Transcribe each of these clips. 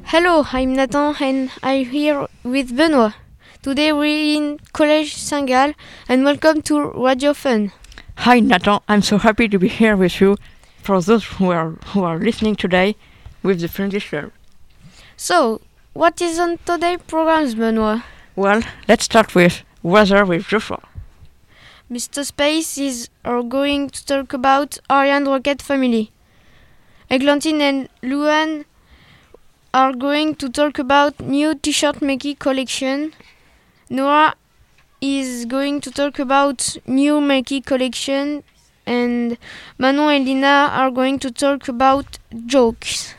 Hello, I'm Nathan and I'm here with Benoit. Today we're in Collège Saint-Gall and welcome to Radio Fun. Hi Nathan, I'm so happy to be here with you for those who are listening today with the French learn. So, what is on today's programs, Benoit? Well, let's start with weather with Joshua. Mr. Space are going to talk about Ariane rocket family. Eglantine and Luan are going to talk about new t-shirt making collection. Noah is going to talk about new making collection, and Manon and Lina are going to talk about jokes.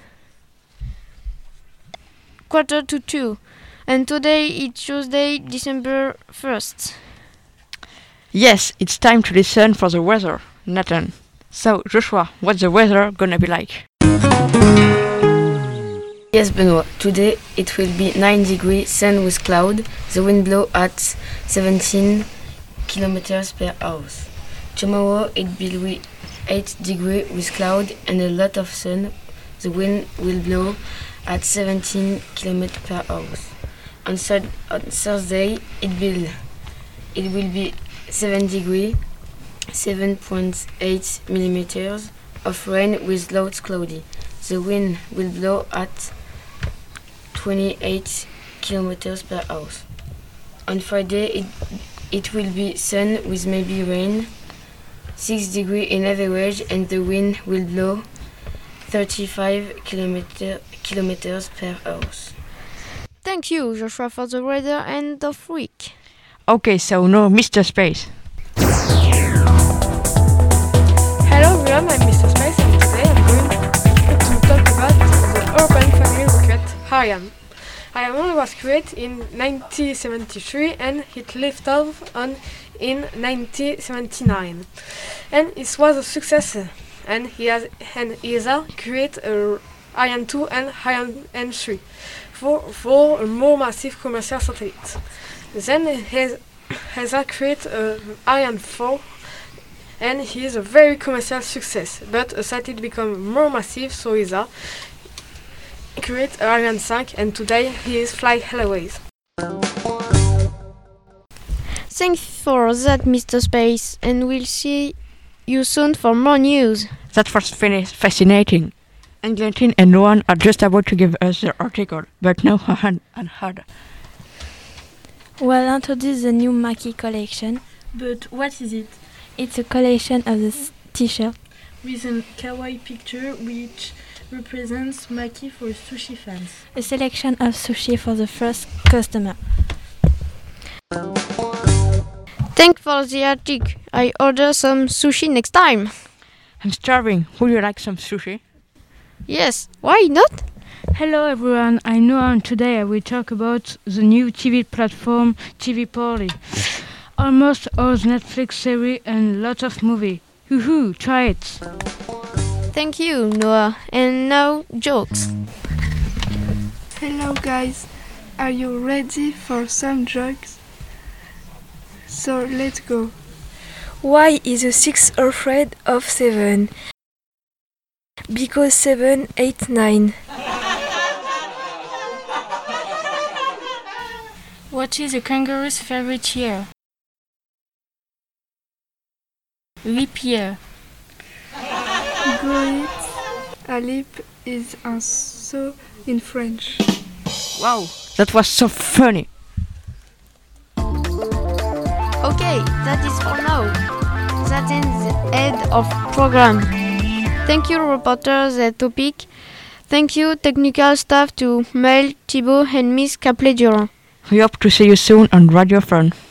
1:45, and today it's Tuesday, December 1st. Yes, it's time to listen for the weather, Nathan. So, Joshua, what's the weather gonna be like? Yes, Benoit. Today it will be 9 degrees, sun with cloud. The wind blow at 17 kilometers per hour. Tomorrow it will be 8 degrees with cloud and a lot of sun. The wind will blow at 17 kilometers per hour. On Thursday it will be 7 degrees, 7.8 millimeters of rain with low cloudy. The wind will blow at 28 kilometers per hour. On Friday, it will be sun with maybe rain, 6 degrees in average, and the wind will blow 35 kilometers per hour. Thank you, Joshua, for the weather end of week. Okay, so now Mr. Space. Hello everyone, I'm Mr. Space and today I'm going to talk about the urban family rocket Ariane. Ariane was created in 1973 and it lifted off in 1979. And it was a success and ESA created Ariane 2 and Ariane 3 for a more massive commercial satellite. Then ESA created Ariane 4 and he is a very commercial success. But a satellite become more massive, so ESA create Ariane 5 and today he is fly Helloways. Thanks for that, Mr. Space, and we'll see you soon for more news. That was fascinating. Eglantine and Luan are just about to give us their article, but now I had. We'll introduce the new Maki collection. But what is it? It's a collection of the t-shirt With a kawaii picture which represents Maki for sushi fans. a selection of sushi for the first customer. Thanks for the article. I order some sushi next time. I'm starving. Would you like some sushi? Yes, why not? Hello everyone, I'm Noah and today I will talk about the new TV platform TV Party. Almost all the Netflix series and lots of movie. Woohoo, try it! Thank you, Noah. And now, jokes. Hello guys, are you ready for some jokes? So let's go. Why is a 6 afraid of 7? Because 7, 8, 9. What is a kangaroo's favorite year? Leap year. Great. A leap is un saut in French. Wow, that was so funny. Okay, that is for now. That ends the end of program. Thank you, reporters at Topic. Thank you, technical staff to Mel, Thibault and Miss Caplet-Durand. We hope to see you soon on Radio Fun.